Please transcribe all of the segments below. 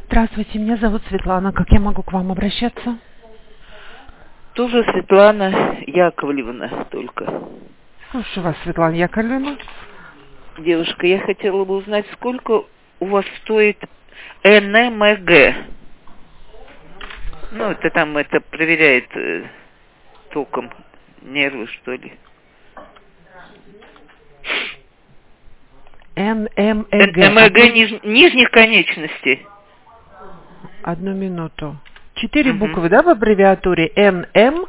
Здравствуйте, меня зовут Светлана. Как я могу к вам обращаться? Тоже Светлана Яковлевна только. Слушаю вас, Светлана Яковлевна. Девушка, я хотела бы узнать, сколько у вас стоит НМГ. Ну, это там это проверяет током нервы, что ли. НМГ. НМГ нижних конечностей. Одну минуту. 4 буквы, да, в аббревиатуре? НМ.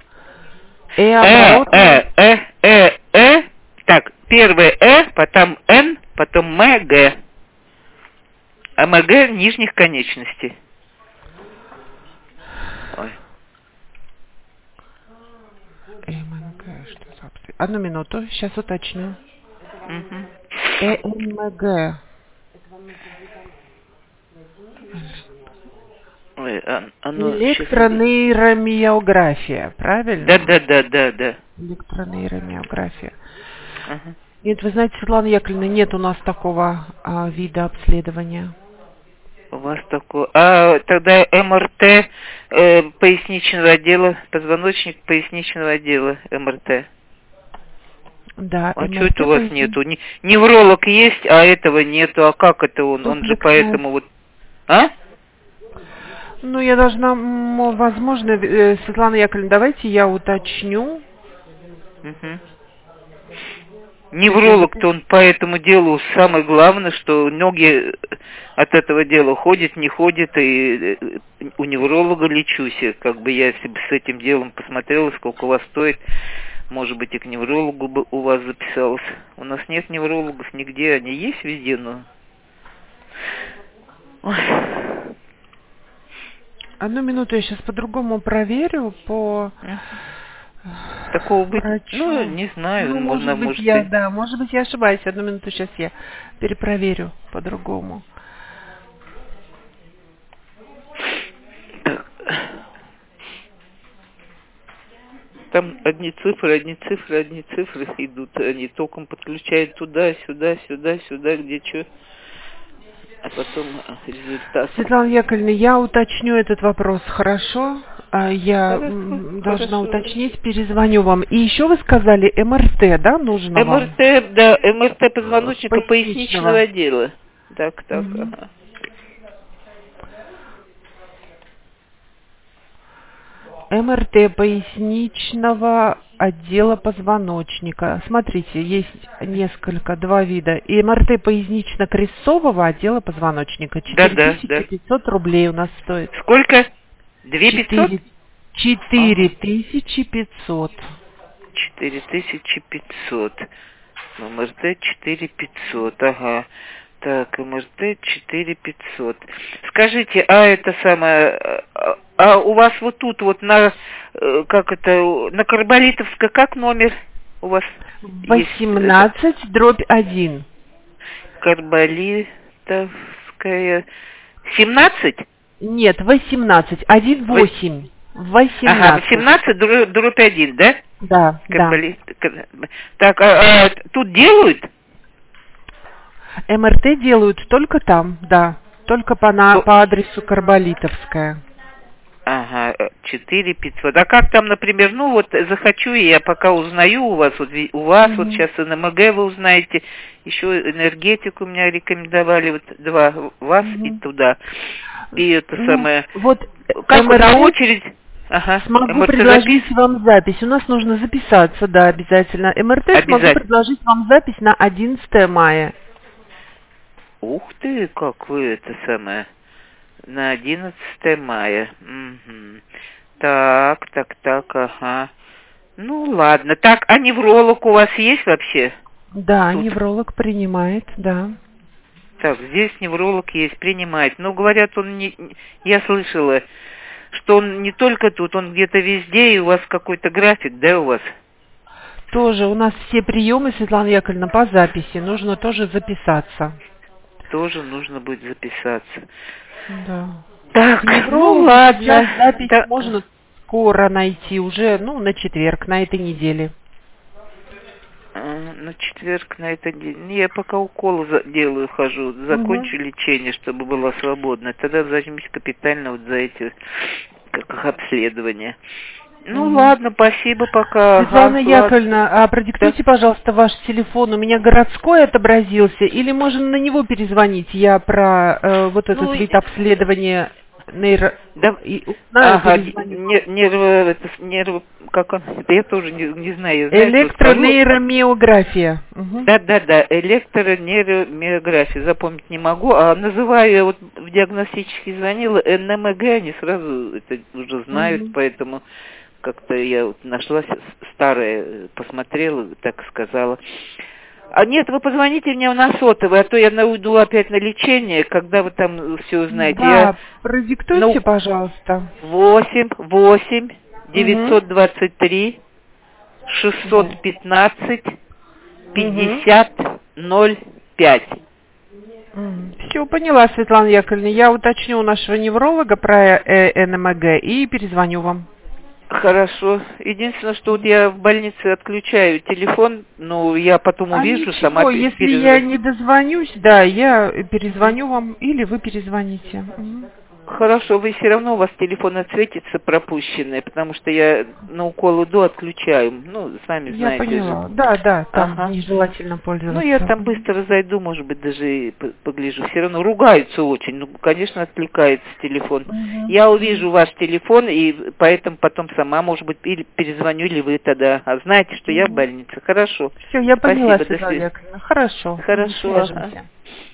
Так, первое потом Н, потом МГ. МГ нижних конечностей. Ой. МГ, что за... Одну минуту, сейчас уточню. МГ. Ой, электронейромиография, правильно? Да. Электронейромиография. Нет, вы знаете, Светлана Яковлевна, нет у нас такого вида обследования. У вас такое. Тогда МРТ поясничного отдела, позвоночник поясничного отдела МРТ. Да. А что это у вас нету? Невролог есть, а этого нету. А как это он? Он же поэтому вот... Ну, я должна, возможно, Светлана Яковлевна, давайте я уточню. Невролог-то он по этому делу самое главное, что многие от этого дела ходят, не ходят, и у невролога лечусь. Как бы я если бы с этим делом посмотрела, сколько у вас стоит, может быть, и к неврологу бы у вас записалась. У нас нет неврологов нигде, они есть везде, но... Ой. Одну минуту, я сейчас по-другому проверю, Такого быть, врачу. ну, не знаю, ну, может быть, может быть, я ошибаюсь. Одну минуту, сейчас я перепроверю по-другому. Там одни цифры идут, они током подключают туда, сюда, где что, а потом результат. Светлана Яковлевна, я уточню этот вопрос, хорошо? Я должна уточнить, перезвоню вам. И еще вы сказали МРТ, да, нужно вам? МРТ, да, МРТ позвоночника поясничного отдела. Так, ага. МРТ поясничного отдела позвоночника. Смотрите, есть два вида. И МРТ пояснично-крестцового отдела позвоночника. 4500 рублей у нас стоит. Сколько? 2500? 4500. 4500. МРТ 4500, ага. Так, МРТ 4500. Скажите, это самое... А у вас вот тут вот на... Как это... На Карболитовской как номер у вас? 18/1. Карболитовская... 17? Нет, 18. 1-8. 18. Ага, 18/1, да? Да, Так, тут делают? МРТ делают только там, да. Только по адресу Карболитовская. Ага, 4500. А как там, например, ну вот захочу, я пока узнаю у вас, вот вот сейчас НМГ вы узнаете, еще энергетику меня рекомендовали, вот 2 вас и туда. И это самое... Вот как МРТ, на очередь... Ага. Смогу МРТ предложить вам запись. У нас нужно записаться, да, обязательно. МРТ смогу предложить вам запись на 11 мая. Ух ты, как вы это самое... На 11 мая. Так, ага. Ну, ладно. Так, а невролог у вас есть вообще? Да, тут? Невролог принимает, да. Так, здесь невролог есть, принимает. Ну, говорят, я слышала, что он не только тут, он где-то везде, и у вас какой-то график, да, у вас? Тоже у нас все приемы, Светлана Яковлевна, по записи. Нужно тоже записаться. Тоже нужно будет записаться. Да. Так, ну ладно. Запись можно скоро найти, уже, на четверг, на этой неделе. На на четверг, на этот день. Я пока уколы делаю, хожу, закончу лечение, чтобы была свободна. Тогда займусь капитально вот за эти как обследования. Ну ладно, спасибо, пока. Светлана Яковлевна, продиктуйте, пожалуйста, ваш телефон. У меня городской отобразился, или можно на него перезвонить? Я про вот этот вид обследования как он? Я тоже не знаю. Электронейромиография. Да, электронейромиография. Запомнить не могу. А называю, я вот в диагностический звонила, НМГ, они сразу это уже знают, поэтому как-то я вот нашла старое, посмотрела, так сказала. А нет, вы позвоните мне на сотовый, а то я уйду опять на лечение, когда вы там все узнаете. Да, продиктуйте, пожалуйста. 8 923 615 50 05. Все, поняла, Светлана Яковлевна. Я уточню у нашего невролога про НМГ и перезвоню вам. Хорошо. Единственное, что вот я в больнице отключаю телефон, но я потом увижу сама. Если я не дозвонюсь, да, я перезвоню вам или вы перезвоните. Хорошо, вы все равно, у вас телефон отсветится пропущенный, потому что я на укол иду, отключаю. Ну, сами знаете. Я поняла. Да, там нежелательно пользоваться. Ну, я там быстро зайду, может быть, даже и погляжу. Все равно ругаются очень. Ну, конечно, откликается телефон. Я увижу ваш телефон, и поэтому потом сама, может быть, или перезвоню, или вы тогда. А знаете, что я в больнице. Хорошо. Все, я поняла, Светлана Яковлевна. Хорошо. Хорошо.